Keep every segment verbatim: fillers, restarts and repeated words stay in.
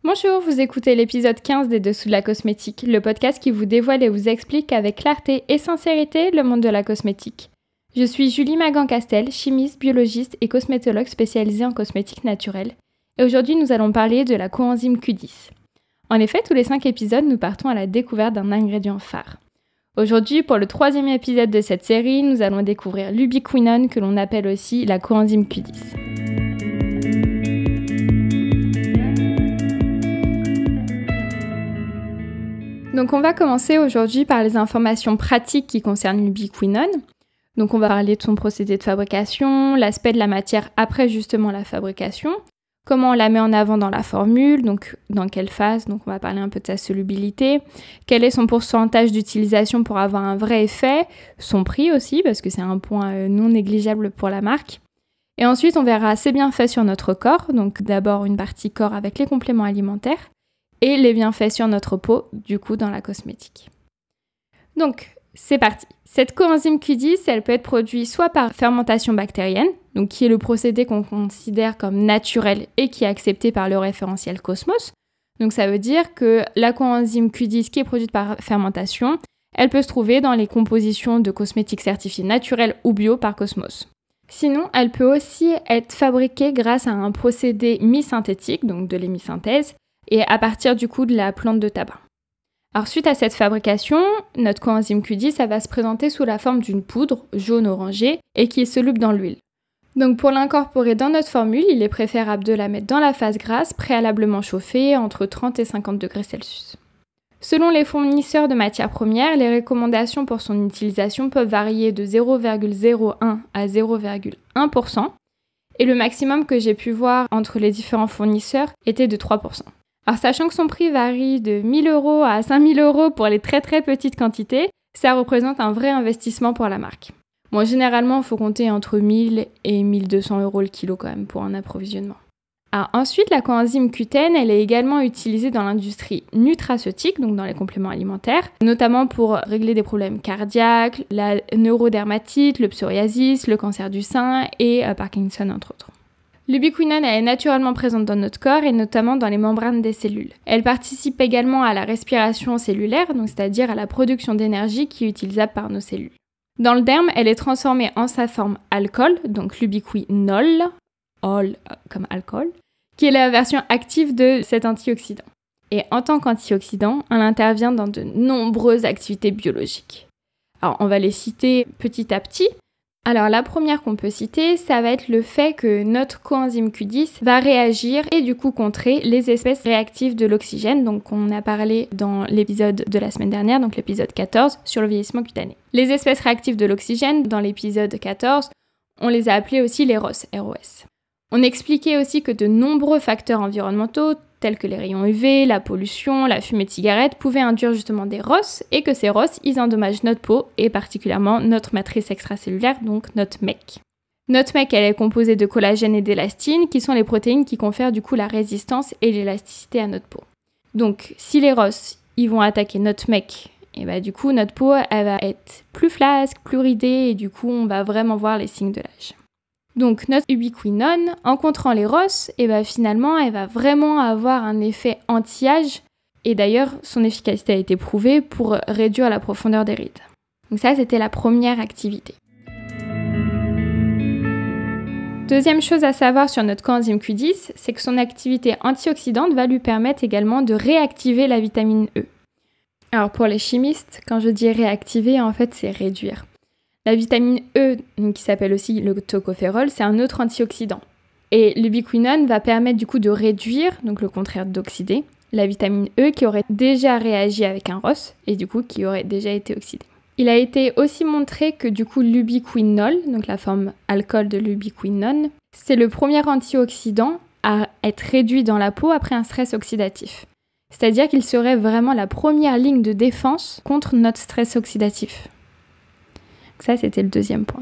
Bonjour, vous écoutez l'épisode quinze des Dessous de la cosmétique, le podcast qui vous dévoile et vous explique avec clarté et sincérité le monde de la cosmétique. Je suis Julie Magan-Castel, chimiste, biologiste et cosmétologue spécialisée en cosmétique naturelle. Et aujourd'hui, nous allons parler de la coenzyme Q dix. En effet, tous les cinq épisodes, nous partons à la découverte d'un ingrédient phare. Aujourd'hui, pour le troisième épisode de cette série, nous allons découvrir l'ubiquinone, que l'on appelle aussi la coenzyme Q dix. Donc on va commencer aujourd'hui par les informations pratiques qui concernent l'ubiquinone. Donc on va parler de son procédé de fabrication, l'aspect de la matière après justement la fabrication, comment on la met en avant dans la formule, donc dans quelle phase, donc on va parler un peu de sa solubilité, quel est son pourcentage d'utilisation pour avoir un vrai effet, son prix aussi, parce que c'est un point non négligeable pour la marque. Et ensuite on verra ses bienfaits sur notre corps, donc d'abord une partie corps avec les compléments alimentaires, et les bienfaits sur notre peau, du coup, dans la cosmétique. Donc, c'est parti. Cette coenzyme Q dix, elle peut être produite soit par fermentation bactérienne, donc qui est le procédé qu'on considère comme naturel et qui est accepté par le référentiel Cosmos. Donc, ça veut dire que la coenzyme Q dix qui est produite par fermentation, elle peut se trouver dans les compositions de cosmétiques certifiées naturelles ou bio par Cosmos. Sinon, elle peut aussi être fabriquée grâce à un procédé mi-synthétique, donc de l'hémisynthèse, et à partir du coup de la plante de tabac. Alors suite à cette fabrication, notre coenzyme Q dix, ça va se présenter sous la forme d'une poudre jaune-orangée et qui est soluble dans l'huile. Donc pour l'incorporer dans notre formule, il est préférable de la mettre dans la phase grasse, préalablement chauffée entre trente et cinquante degrés Celsius. Selon les fournisseurs de matières premières, les recommandations pour son utilisation peuvent varier de zéro virgule zéro un à zéro virgule un pour cent et le maximum que j'ai pu voir entre les différents fournisseurs était de trois pour cent. Alors sachant que son prix varie de mille euros à cinq mille euros pour les très très petites quantités, ça représente un vrai investissement pour la marque. Bon, généralement, il faut compter entre mille et mille deux cents euros le kilo quand même pour un approvisionnement. Alors ensuite, la coenzyme Q dix, elle est également utilisée dans l'industrie nutraceutique, donc dans les compléments alimentaires, notamment pour régler des problèmes cardiaques, la neurodermatite, le psoriasis, le cancer du sein et euh, Parkinson entre autres. L'ubiquinone est naturellement présente dans notre corps et notamment dans les membranes des cellules. Elle participe également à la respiration cellulaire, donc c'est-à-dire à la production d'énergie qui est utilisable par nos cellules. Dans le derme, elle est transformée en sa forme alcool, donc l'ubiquinol, ol comme alcool, qui est la version active de cet antioxydant. Et en tant qu'antioxydant, elle intervient dans de nombreuses activités biologiques. Alors on va les citer petit à petit. Alors la première qu'on peut citer, ça va être le fait que notre coenzyme Q dix va réagir et du coup contrer les espèces réactives de l'oxygène, donc on a parlé dans l'épisode de la semaine dernière, donc l'épisode quatorze, sur le vieillissement cutané. Les espèces réactives de l'oxygène, dans l'épisode quatorze, on les a appelées aussi les R O S, R O S. On expliquait aussi que de nombreux facteurs environnementaux, tels que les rayons U V, la pollution, la fumée de cigarette, pouvaient induire justement des R O S, et que ces R O S, ils endommagent notre peau, et particulièrement notre matrice extracellulaire, donc notre M E C. Notre M E C, elle est composée de collagène et d'élastine, qui sont les protéines qui confèrent du coup la résistance et l'élasticité à notre peau. Donc, si les R O S, ils vont attaquer notre M E C, et bah du coup, notre peau, elle va être plus flasque, plus ridée, et du coup, on va vraiment voir les signes de l'âge. Donc notre ubiquinone, en rencontrant les R O S, et ben finalement, elle va vraiment avoir un effet anti-âge. Et d'ailleurs, son efficacité a été prouvée pour réduire la profondeur des rides. Donc ça, c'était la première activité. Deuxième chose à savoir sur notre coenzyme Q dix, c'est que son activité antioxydante va lui permettre également de réactiver la vitamine E. Alors pour les chimistes, quand je dis réactiver, en fait, c'est réduire. La vitamine E, qui s'appelle aussi le tocophérol, c'est un autre antioxydant. Et l'ubiquinone va permettre du coup de réduire, donc le contraire d'oxyder, la vitamine E qui aurait déjà réagi avec un R O S et du coup qui aurait déjà été oxydée. Il a été aussi montré que du coup l'ubiquinol, donc la forme alcool de l'ubiquinone, c'est le premier antioxydant à être réduit dans la peau après un stress oxydatif. C'est-à-dire qu'il serait vraiment la première ligne de défense contre notre stress oxydatif. Ça, c'était le deuxième point.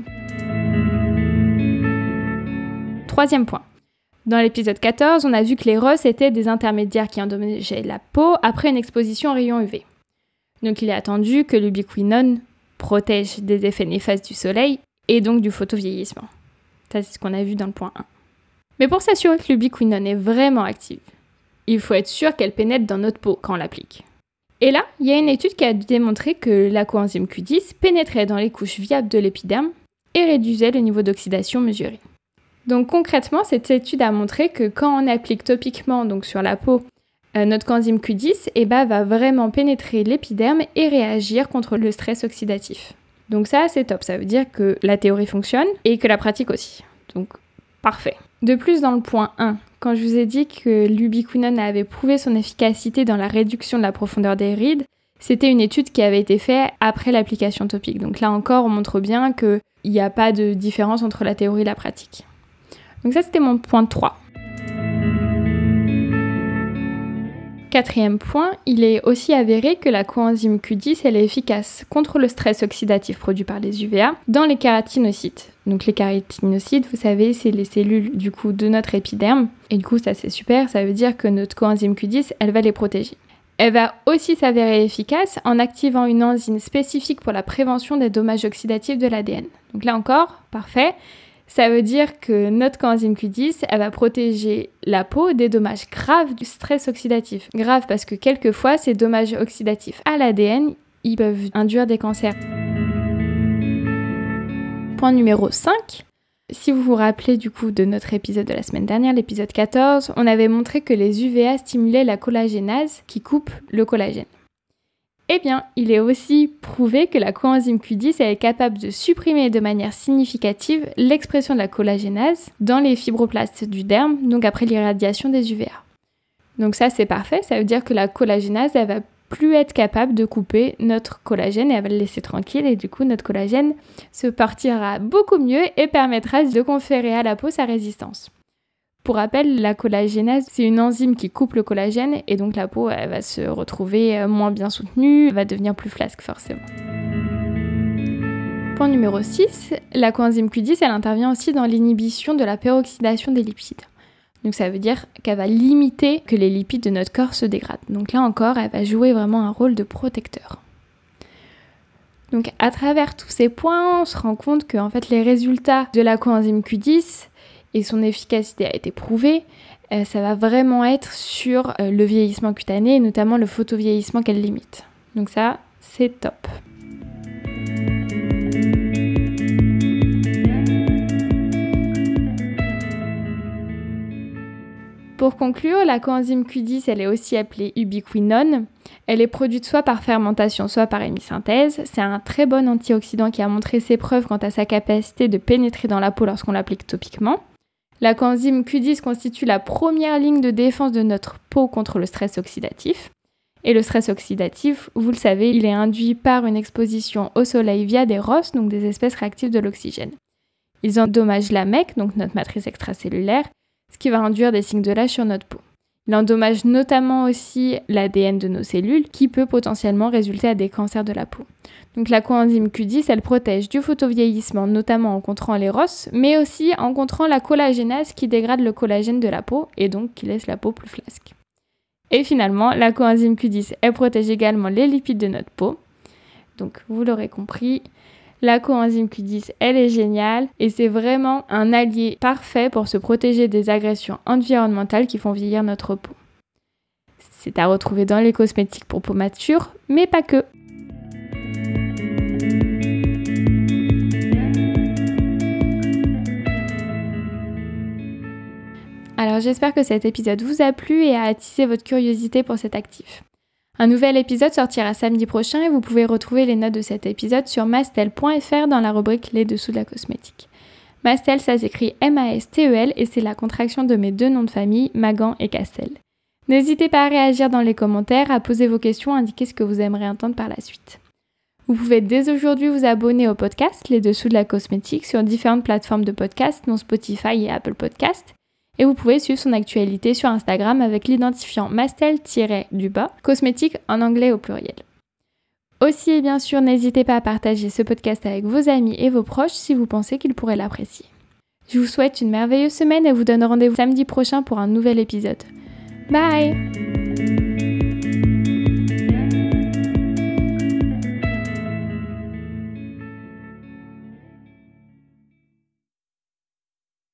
Troisième point. Dans l'épisode quatorze, on a vu que les R O S étaient des intermédiaires qui endommageaient la peau après une exposition aux rayons U V. Donc il est attendu que l'ubiquinone protège des effets néfastes du soleil et donc du photovieillissement. Ça, c'est ce qu'on a vu dans le point un. Mais pour s'assurer que l'ubiquinone est vraiment active, il faut être sûr qu'elle pénètre dans notre peau quand on l'applique. Et là, il y a une étude qui a démontré que la coenzyme Q dix pénétrait dans les couches viables de l'épiderme et réduisait le niveau d'oxydation mesuré. Donc concrètement, cette étude a montré que quand on applique topiquement, donc sur la peau, euh, notre coenzyme Q dix eh ben, va vraiment pénétrer l'épiderme et réagir contre le stress oxydatif. Donc ça, c'est top. Ça veut dire que la théorie fonctionne et que la pratique aussi. Donc, parfait. De plus, dans le point un, quand je vous ai dit que l'ubiquinone avait prouvé son efficacité dans la réduction de la profondeur des rides, c'était une étude qui avait été faite après l'application topique. Donc là encore, on montre bien qu'il n'y a pas de différence entre la théorie et la pratique. Donc ça, c'était mon point trois. Quatrième point, il est aussi avéré que la coenzyme Q dix elle est efficace contre le stress oxydatif produit par les U V A dans les kératinocytes. Donc les kératinocytes, vous savez, c'est les cellules du coup de notre épiderme. Et du coup, ça c'est super, ça veut dire que notre coenzyme Q dix, elle va les protéger. Elle va aussi s'avérer efficace en activant une enzyme spécifique pour la prévention des dommages oxydatifs de l'A D N. Donc là encore, parfait. Ça veut dire que notre coenzyme Q dix, elle va protéger la peau des dommages graves du stress oxydatif. Grave parce que quelquefois, ces dommages oxydatifs à l'A D N, ils peuvent induire des cancers. Point numéro cinq. Si vous vous rappelez du coup de notre épisode de la semaine dernière, l'épisode quatorze, on avait montré que les U V A stimulaient la collagénase qui coupe le collagène. Eh bien, il est aussi prouvé que la coenzyme Q dix est capable de supprimer de manière significative l'expression de la collagénase dans les fibroblastes du derme, donc après l'irradiation des U V A. Donc ça, c'est parfait, ça veut dire que la collagénase, elle va plus être capable de couper notre collagène et elle va le laisser tranquille et du coup, notre collagène se partira beaucoup mieux et permettra de conférer à la peau sa résistance. Pour rappel, la collagénase, c'est une enzyme qui coupe le collagène et donc la peau elle va se retrouver moins bien soutenue, elle va devenir plus flasque forcément. Point numéro six, la coenzyme Q dix, elle intervient aussi dans l'inhibition de la peroxydation des lipides. Donc ça veut dire qu'elle va limiter que les lipides de notre corps se dégradent. Donc là encore, elle va jouer vraiment un rôle de protecteur. Donc à travers tous ces points, on se rend compte que en fait, les résultats de la coenzyme Q dix et son efficacité a été prouvée, euh, ça va vraiment être sur euh, le vieillissement cutané et notamment le photovieillissement qu'elle limite. Donc ça, c'est top. Pour conclure, la coenzyme Q dix, elle est aussi appelée ubiquinone. Elle est produite soit par fermentation, soit par hémisynthèse. C'est un très bon antioxydant qui a montré ses preuves quant à sa capacité de pénétrer dans la peau lorsqu'on l'applique topiquement. La coenzyme Q dix constitue la première ligne de défense de notre peau contre le stress oxydatif. Et le stress oxydatif, vous le savez, il est induit par une exposition au soleil via des R O S, donc des espèces réactives de l'oxygène. Ils endommagent la M E C, donc notre matrice extracellulaire, ce qui va induire des signes de l'âge sur notre peau. Il endommage notamment aussi l'A D N de nos cellules, qui peut potentiellement résulter à des cancers de la peau. Donc la coenzyme Q dix, elle protège du photovieillissement, notamment en contrant les R O S, mais aussi en contrant la collagénase qui dégrade le collagène de la peau et donc qui laisse la peau plus flasque. Et finalement, la coenzyme Q dix, elle protège également les lipides de notre peau. Donc vous l'aurez compris, la coenzyme Q dix, elle est géniale et c'est vraiment un allié parfait pour se protéger des agressions environnementales qui font vieillir notre peau. C'est à retrouver dans les cosmétiques pour peau mature, mais pas que. Alors j'espère que cet épisode vous a plu et a attisé votre curiosité pour cet actif. Un nouvel épisode sortira samedi prochain et vous pouvez retrouver les notes de cet épisode sur mastel point f r dans la rubrique Les dessous de la cosmétique. Mastel, ça s'écrit M A S T E L et c'est la contraction de mes deux noms de famille, Magan et Castel. N'hésitez pas à réagir dans les commentaires, à poser vos questions, à indiquer ce que vous aimeriez entendre par la suite. Vous pouvez dès aujourd'hui vous abonner au podcast Les dessous de la cosmétique sur différentes plateformes de podcast, dont Spotify et Apple Podcast. Et vous pouvez suivre son actualité sur Instagram avec l'identifiant mastel-du-bas, cosmétique en anglais au pluriel. Aussi et bien sûr, n'hésitez pas à partager ce podcast avec vos amis et vos proches si vous pensez qu'ils pourraient l'apprécier. Je vous souhaite une merveilleuse semaine et vous donne rendez-vous samedi prochain pour un nouvel épisode. Bye!